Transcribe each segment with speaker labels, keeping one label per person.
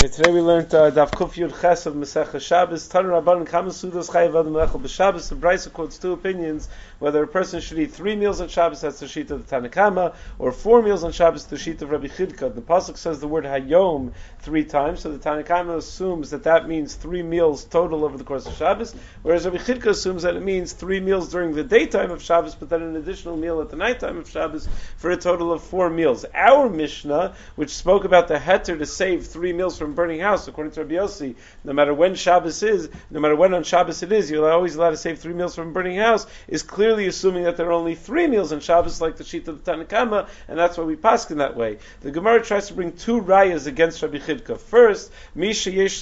Speaker 1: Okay, today we learned Daf Kuf Yud Ches of Masechah Shabbos. Tanu Rabbanan Kama Sudas Chayav Adam Lechel B'Shabbos. The Brisa quotes two opinions whether a person should eat 3 meals on Shabbos. That's the sheet of the Tanna Kama, or 4 meals on Shabbos. The sheet of Rabbi Chidka. The pasuk says the word Hayom 3 times, so the Tanna Kama assumes that means 3 meals total over the course of Shabbos, whereas Rabbi Chidka assumes that it means 3 meals during the daytime of Shabbos, but then an additional meal at the nighttime of Shabbos for a total of 4 meals. Our Mishnah, which spoke about the heter to save 3 meals from burning house, according to Rabbi Yossi, no matter when on Shabbos it is, you're always allowed to save 3 meals from burning house, is clearly assuming that there are only 3 meals on Shabbos, like the sheet of the Tanna Kama, and that's why we paskin that way. The Gemara tries to bring 2 rayas against Rabbi Chidka. First, Mi sheyesh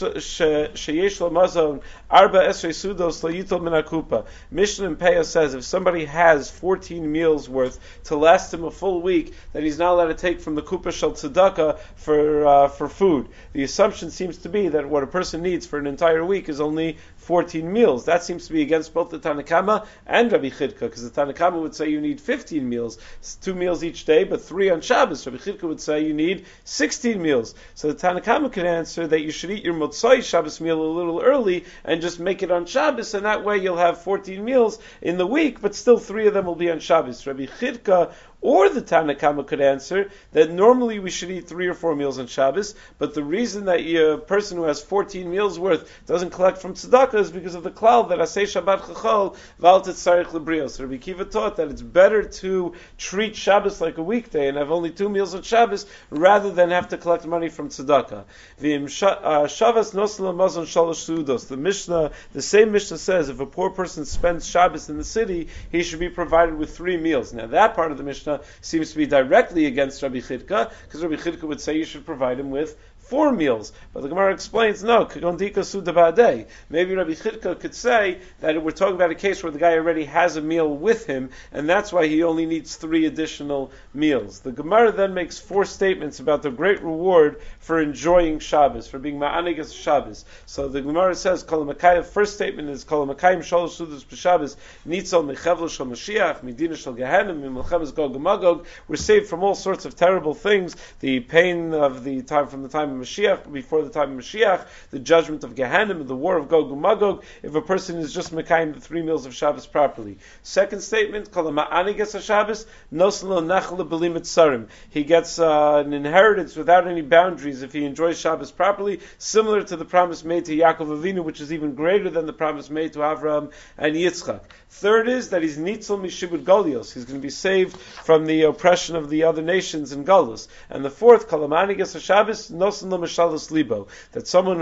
Speaker 1: l'mazon arba esrei sudos lo yitol min hakupa. Mishnah in Peah says if somebody has 14 meals worth to last him a full week, then he's not allowed to take from the kupa shel tzedakah for food. The assumption seems to be that what a person needs for an entire week is only 14 meals. That seems to be against both the Tanna Kama and Rabbi Chidka, because the Tanna Kama would say you need 15 meals, 2 meals each day, but 3 on Shabbos. Rabbi Chidka would say you need 16 meals. So the Tanna Kama can answer that you should eat your Motzai Shabbos meal a little early and just make it on Shabbos, and that way you'll have 14 meals in the week, but still 3 of them will be on Shabbos. Rabbi Chidka or the Tanna Kama could answer that normally we should eat 3 or 4 meals on Shabbos, but the reason that a person who has 14 meals worth doesn't collect from tzedakah is because of the klal that asay Shabbat chachol v'al tetzarich lebrios. Rabbi Kiva taught that it's better to treat Shabbos like a weekday and have only 2 meals on Shabbos rather than have to collect money from tzedakah. Shabbos nosel mazon shalosh sudos. The same Mishnah says if a poor person spends Shabbos in the city, he should be provided with 3 meals. Now that part of the Mishnah seems to be directly against Rabbi Chidka, because Rabbi Chidka would say you should provide him with 4 meals. But the Gemara explains, no, kagondika suda ba'adei. Maybe Rabbi Chidka could say that we're talking about a case where the guy already has a meal with him, and that's why he only needs 3 additional meals. The Gemara then makes 4 statements about the great reward for enjoying Shabbos, for being ma'anig as Shabbos. So the Gemara says, Kol HaMakayim, first statement is, Kol HaMakayim shalosh sudas b'Shabbos, nitzol mechevlo shel Mashiach, midina shel Gehenim, mimilchemes Gog uMagog. We're saved from all sorts of terrible things, the pain of the time from the time of Mashiach, before the time of Mashiach, the judgment of Gehenim, the war of Gog uMagog, if a person is just mekayim the 3 meals of Shabbos properly. Second statement, Kol HaMa'anig es Shabbos, nosel lo nachal b'li mitzarim. He gets an inheritance without any boundaries if he enjoys Shabbos properly, similar to the promise made to Yaakov Avinu, which is even greater than the promise made to Avraham and Yitzchak. Third is that he's nitzol mishibud golios. He's going to be saved from the oppression of the other nations in Galus. And the fourth, Kol HaMa'anig es Shabbos, nosel lo mishalos libo. That someone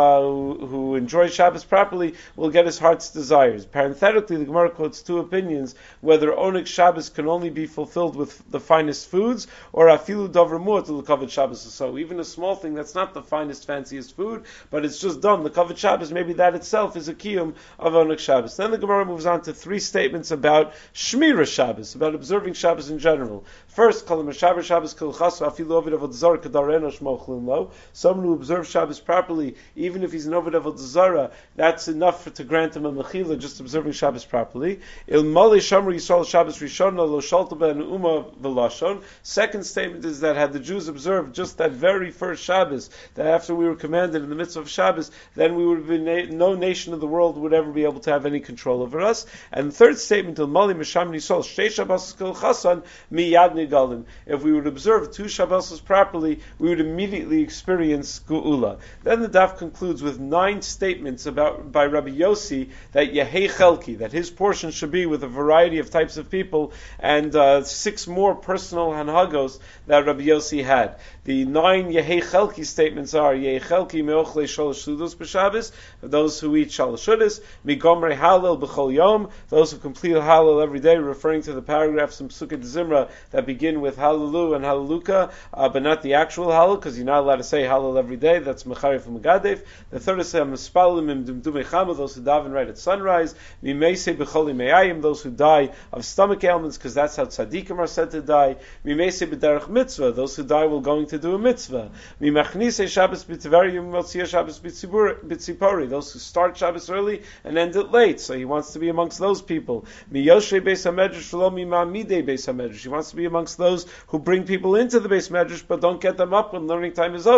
Speaker 1: who enjoys Shabbos properly will get his heart's desires. Parenthetically, the Gemara quotes 2 opinions whether Oneg Shabbos can only be fulfilled with the finest foods, or afilu davar mu'at l'kavod Shabbos. So even a small thing that's not the finest, fanciest food, but it's just done, the kavod Shabbos, maybe that itself is a kiyum of Oneg Shabbos. Then the Gemara moves on to 3 statements about Shmira Shabbos, about observing Shabbos in general. First, Kol HaMashaber Shabbos kilchasu afilu ovid avodah zara kadareno shmochlin lo. Someone who observes Shabbos properly, even if he's an ovid avodah zara, that's enough to grant him a mechila, just observing Shabbos properly. Il mali shamru Yisrael Shabbos rishon lo shalta ben uma v'lashon. Second statement is that had the Jews observed just that very first Shabbos, that after we were commanded in the midst of Shabbos, then we would have been no nation of the world would ever be able to have any control over us. And the third statement, Il mali misham Yisrael shtei Shabbos kilchasan miyad nigalim. If we would observe 2 Shabbos properly, we would immediately experience Geula. Then the daf concludes with 9 statements by Rabbi Yossi that Yehei Chelki, that his portion should be with a variety of types of people, and 6 more personal hanhagos that Rabbi Yossi had. The 9 Yehei Chelki statements are Yehei Chelki me'ochlei shalosh sudos b'Shabbos, those who eat shalosh sudos, migomrei halal b'chol yom, those who complete halal every day, referring to the paragraphs in Pesukei Zimra that begin with halalu and halaluka, but not the actual halal, because you're not allowed to say halal every day. That's mecharif and megadef. The third is mispalim im dumdumei chama, those who daven right at sunrise. Mimeisei b'choli me'ayim, those who die of stomach ailments, because that's how tzaddikim are said to die. Mimeisei b'derech mitzvah, those who die while going to do a mitzvah. Mimachnisei Shabbos b'tveriyim motziyah Shabbos b'tzipori, those who start Shabbos early and end it late. So he wants to be amongst those people. Miyoshrei beis hamedrash v'lo mimamidei beis hamedrash, he wants to be amongst those who bring people into the beis medrash but don't get them up when learning time is over.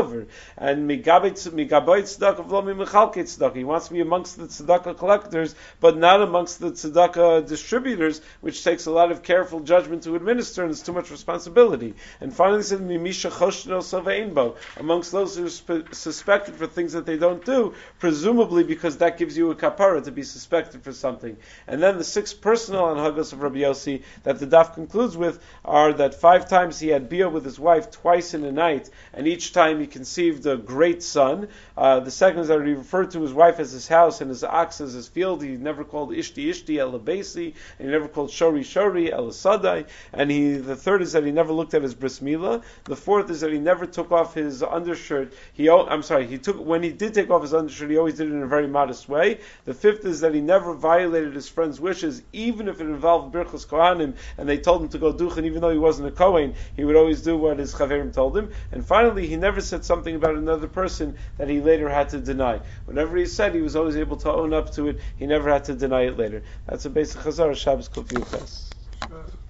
Speaker 1: silver. And migaboy tzedakah v'lo mimechalkei tzedakah. He wants to be amongst the tzedakah collectors, but not amongst the tzedakah distributors, which takes a lot of careful judgment to administer, and it's too much responsibility. And finally, he said, mimisha choshno soveinbo, amongst those who are suspected for things that they don't do, presumably because that gives you a kapara to be suspected for something. And then the 6 personal anhagos of Rabbi Yossi that the daf concludes with are that 5 times he had bia with his wife, twice in a night, and each time he conceived a great son. The second is that he referred to his wife as his house and his ox as his field. He never called ishti el basi, and he never called shori el sadai. And the third is that he never looked at his bris milah. The fourth is that he never took off his undershirt. When he did take off his undershirt, he always did it in a very modest way. The fifth is that he never violated his friend's wishes, even if it involved birchas kohanim, and they told him to go duchen, even though he wasn't a kohen, he would always do what his chaverim told him. And finally, he never said something about another person that he later had to deny. Whenever he said, he was always able to own up to it. He never had to deny it later. That's a basic chazar of Shabbos Kuf Yud Ches.